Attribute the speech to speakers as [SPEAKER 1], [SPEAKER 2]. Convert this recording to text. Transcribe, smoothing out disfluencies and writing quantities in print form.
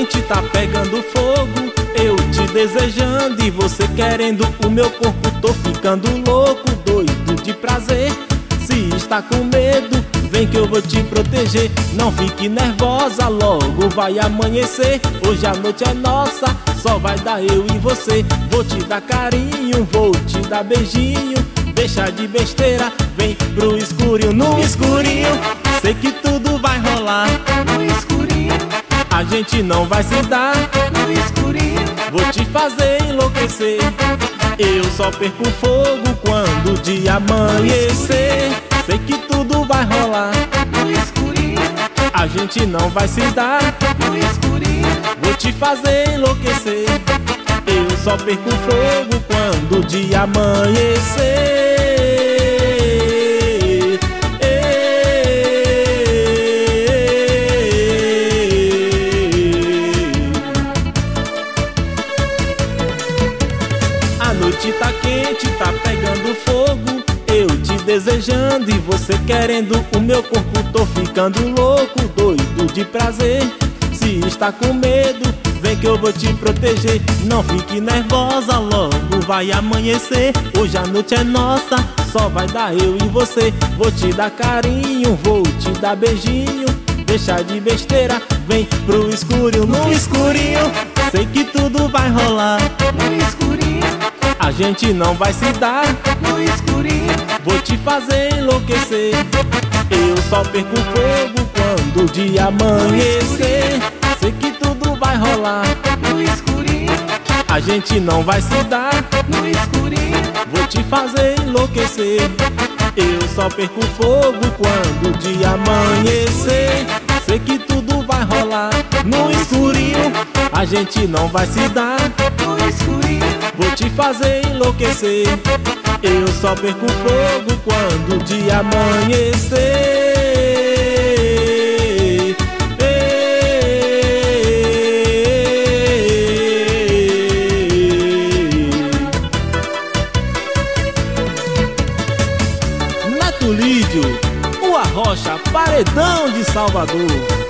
[SPEAKER 1] quente, tá pegando fogo. Eu te desejando e você querendo o meu corpo. Tô ficando louco, doido de prazer. Se está com medo, vem que eu vou te proteger. Não fique nervosa, logo vai amanhecer. Hoje a noite é nossa, só vai dar eu e você. Vou te dar carinho, vou te dar beijinho. Deixa de besteira, vem pro escurinho. No escurinho, sei que tudo vai rolar.
[SPEAKER 2] No escurinho,
[SPEAKER 1] a gente não vai se dar.
[SPEAKER 2] no escurinho,
[SPEAKER 1] vou te fazer enlouquecer. Eu só perco fogo quando o dia amanhecer. Sei que tudo vai rolar.
[SPEAKER 2] no escurinho,
[SPEAKER 1] a gente não vai se dar.
[SPEAKER 2] no escurinho,
[SPEAKER 1] Vou te fazer enlouquecer. Eu só perco fogo quando o dia amanhecer. A noite tá quente, tá pegando fogo. Eu te desejando e você querendo o meu corpo. Tô ficando louco, doido de prazer. Se está com medo, vem que eu vou te proteger. Não fique nervosa, logo vai amanhecer. Hoje a noite é nossa, só vai dar eu e você. Vou te dar carinho, vou te dar beijinho. Deixa de besteira, vem pro escurinho. No escurinho, sei que tudo vai rolar.
[SPEAKER 2] no escurinho,
[SPEAKER 1] A gente não vai se dar.
[SPEAKER 2] no escurinho,
[SPEAKER 1] Vou te fazer enlouquecer. Eu só perco fogo quando o dia amanhecer. Sei que tudo vai rolar.
[SPEAKER 2] no escurinho,
[SPEAKER 1] A gente não vai se dar.
[SPEAKER 2] no escurinho,
[SPEAKER 1] Vou te fazer enlouquecer. Eu só perco fogo quando o dia amanhecer. Sei que tudo vai rolar. No escurinho, a gente não vai se dar.
[SPEAKER 2] no escurinho,
[SPEAKER 1] Vou te fazer enlouquecer. Eu só perco fogo quando o dia amanhecer. Neto Lídio, o Arrocha, Paredão de Salvador.